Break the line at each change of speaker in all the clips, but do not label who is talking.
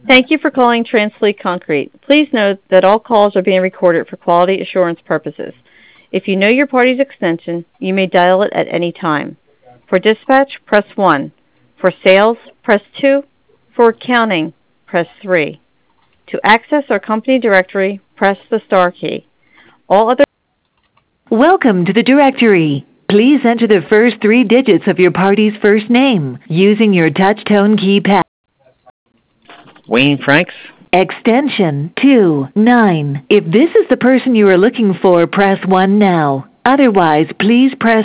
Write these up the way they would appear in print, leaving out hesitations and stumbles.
Thank you for calling Transfleet Concrete. Please note that all calls are being recorded for quality assurance purposes. If you know your party's extension, you may dial it at any time. For dispatch, press 1. For sales, press 2. For accounting, press 3. To access our company directory, press the star key. All other Welcome to the directory. Please enter the first 3 digits of your party's first name using your touch-tone keypad.
Wayne Franks.
Extension 29. If this is the person you are looking for, press 1 now. Otherwise, please press.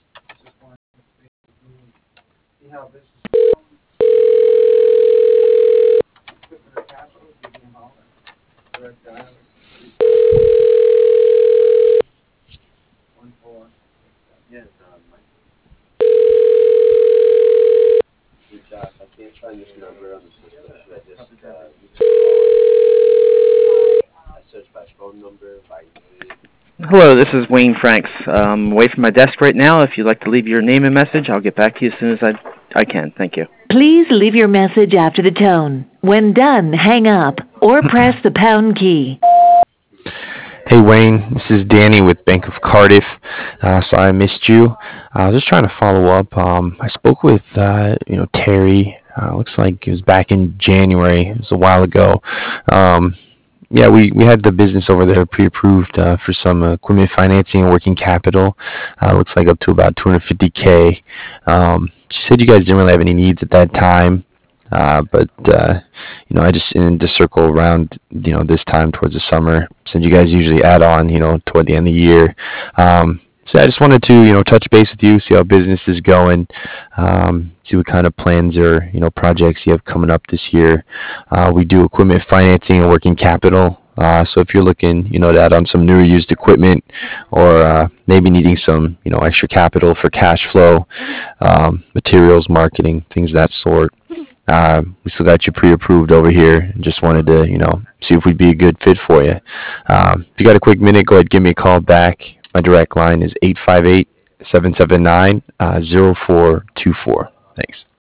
Hello, this is Wayne Franks. I'm away from my desk right now. If you'd like to leave your name and message, I'll get back to you as soon as I can. Thank you.
Please leave your message after the tone. When done, hang up or press the pound key.
Hey Wayne, this is Danny with Bank of Cardiff. Sorry I missed you. I was just trying to follow up. I spoke with Terry. Looks like it was back in January. It was a while ago. Yeah, we had the business over there pre-approved for some equipment financing and working capital. Looks like up to about $250K. She said you guys didn't really have any needs at that time. But I just in the circle around, this time towards the summer, since you guys usually add on, toward the end of the year. So I just wanted to, touch base with you, see how business is going, see what kind of plans or, projects you have coming up this year. We do equipment financing and working capital. So if you're looking, to add on some new or used equipment or maybe needing some, extra capital for cash flow, materials, marketing, things of that sort. We still got you pre-approved over here and just wanted to, see if we'd be a good fit for you. If you got a quick minute, go ahead and give me a call back. My direct line is 858-779-0424. Thanks.